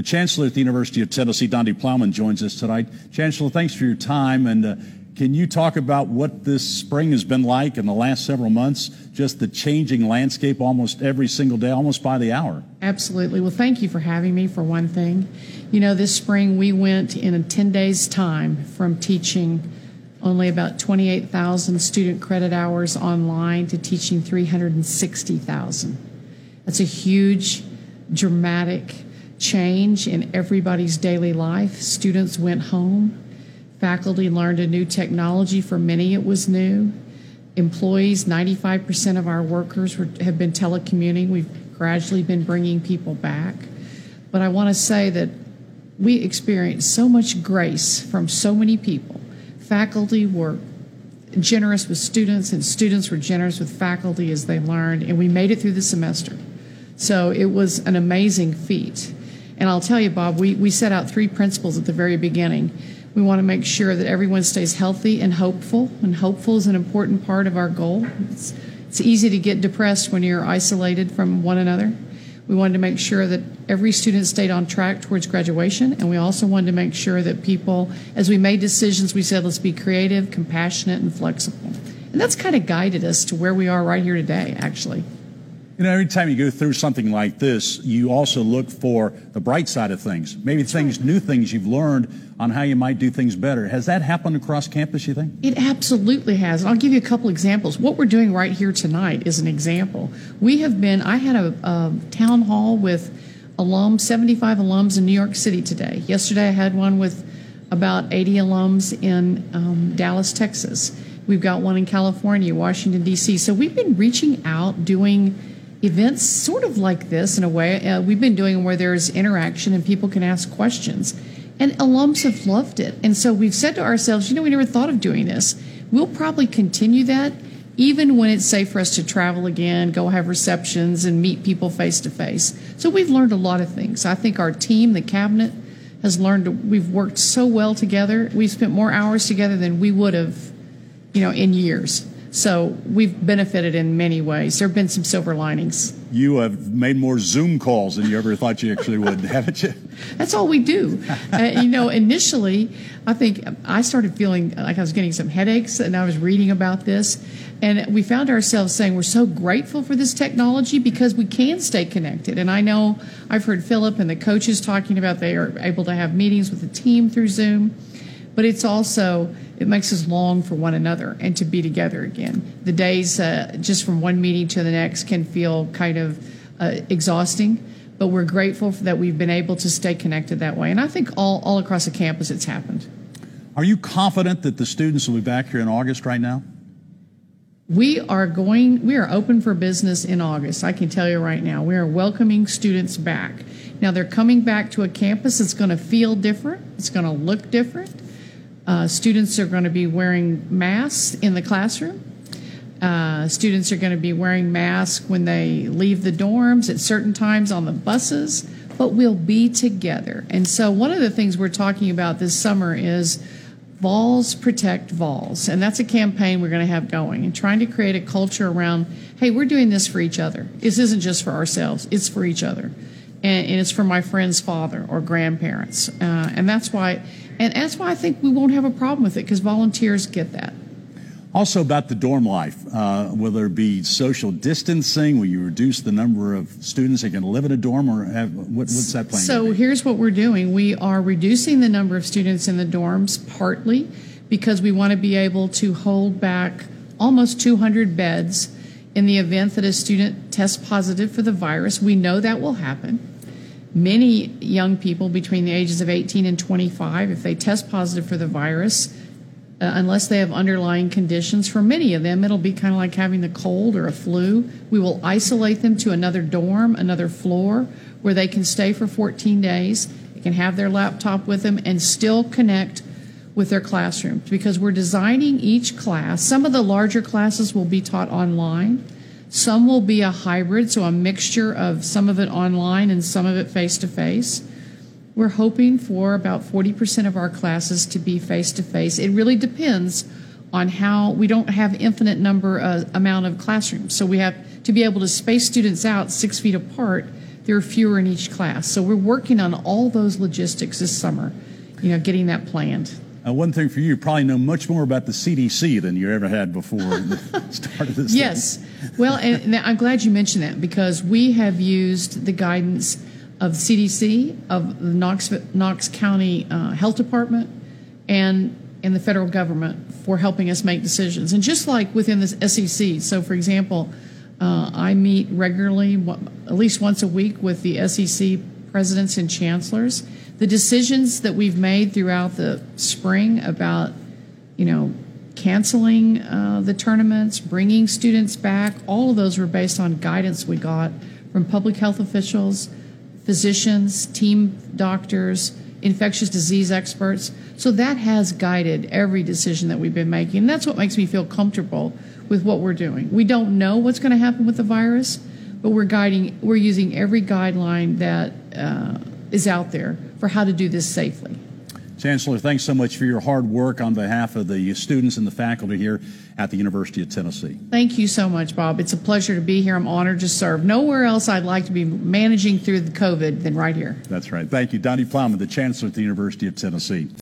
The Chancellor at the University of Tennessee, Donde Plowman, joins us tonight. Chancellor, thanks for your time. And can you talk about what this spring has been like in the last several months? Just the changing landscape almost every single day, almost by the hour. Absolutely. Well, thank you for having me, for one thing. You know, this spring we went in a 10 days' time from teaching only about 28,000 student credit hours online to teaching 360,000. That's a huge, dramatic change in everybody's daily life. Students went home. Faculty learned a new technology. For many, it was new. Employees, 95% of our workers have been telecommuting. We've gradually been bringing people back. But I want to say that we experienced so much grace from so many people. Faculty were generous with students, and students were generous with faculty as they learned, and we made it through the semester. So it was an amazing feat. And I'll tell you, Bob, we set out 3 principles at the very beginning. We want to make sure that everyone stays healthy and hopeful is an important part of our goal. It's easy to get depressed when you're isolated from one another. We wanted to make sure that every student stayed on track towards graduation, and we also wanted to make sure that people, as we made decisions, we said, let's be creative, compassionate, and flexible. And that's kind of guided us to where we are right here today, actually. You know, every time you go through something like this, you also look for the bright side of things. Maybe new things you've learned on how you might do things better. Has that happened across campus, you think? It absolutely has. And I'll give you a couple examples. What we're doing right here tonight is an example. I had a town hall with 75 alums in New York City today. Yesterday I had one with about 80 alums in Dallas, Texas. We've got one in California, Washington, D.C. So we've been reaching out, doing events sort of like this in a way. We've been doing them where there's interaction and people can ask questions. And alums have loved it. And so we've said to ourselves, you know, we never thought of doing this. We'll probably continue that even when it's safe for us to travel again, go have receptions and meet people face to face. So we've learned a lot of things. I think our team, the cabinet, has learned. We've worked so well together. We've spent more hours together than we would have, in years. So we've benefited in many ways. There have been some silver linings. You have made more Zoom calls than you ever thought you actually would, haven't you? That's all we do. Initially, I think I started feeling like I was getting some headaches, and I was reading about this. And we found ourselves saying we're so grateful for this technology because we can stay connected. And I know I've heard Philip and the coaches talking about they are able to have meetings with the team through Zoom. But it makes us long for one another and to be together again. The days just from one meeting to the next can feel kind of exhausting, but we're grateful that we've been able to stay connected that way. And I think all across the campus it's happened. Are you confident that the students will be back here in August right now? We are open for business in August. I can tell you right now, we are welcoming students back. Now they're coming back to a campus that's going to feel different. It's going to look different. Students are going to be wearing masks in the classroom. Students are going to be wearing masks when they leave the dorms at certain times on the buses, but we'll be together. And so one of the things we're talking about this summer is Vols Protect Vols, and that's a campaign we're going to have going and trying to create a culture around, hey, we're doing this for each other. This isn't just for ourselves, it's for each other. And it's for my friend's father or grandparents. And that's why I think we won't have a problem with it because volunteers get that. Also about the dorm life, will there be social distancing? Will you reduce the number of students that can live in a dorm, or what's that plan? So here's what we're doing. We are reducing the number of students in the dorms partly because we want to be able to hold back almost 200 beds in the event that a student tests positive for the virus. We know that will happen. Many young people between the ages of 18 and 25, if they test positive for the virus, unless they have underlying conditions, for many of them, it'll be kind of like having the cold or a flu. We will isolate them to another dorm, another floor, where they can stay for 14 days. They can have their laptop with them and still connect with their classrooms because we're designing each class. Some of the larger classes will be taught online. Some will be a hybrid, so a mixture of some of it online and some of it face-to-face. We're hoping for about 40% of our classes to be face-to-face. It really depends on how we don't have infinite amount of classrooms. So we have to be able to space students out 6 feet apart there are fewer in each class. So we're working on all those logistics this summer, getting that planned. One thing for you probably know much more about the CDC than you ever had before the start of this. Yes. Well, and I'm glad you mentioned that, because we have used the guidance of CDC, of the Knox County Health Department, and the federal government for helping us make decisions. And just like within the SEC, so for example, I meet regularly, at least once a week, with the SEC presidents and chancellors. The decisions that we've made throughout the spring about, canceling the tournaments, bringing students back, all of those were based on guidance we got from public health officials, physicians, team doctors, infectious disease experts. So that has guided every decision that we've been making. And that's what makes me feel comfortable with what we're doing. We don't know what's going to happen with the virus, but we're using every guideline that is out there for how to do this safely. Chancellor, thanks so much for your hard work on behalf of the students and the faculty here at the University of Tennessee. Thank you so much, Bob. It's a pleasure to be here. I'm honored to serve. Nowhere else I'd like to be managing through the COVID than right here. That's right. Thank you. Donnie Plowman, the Chancellor at the University of Tennessee.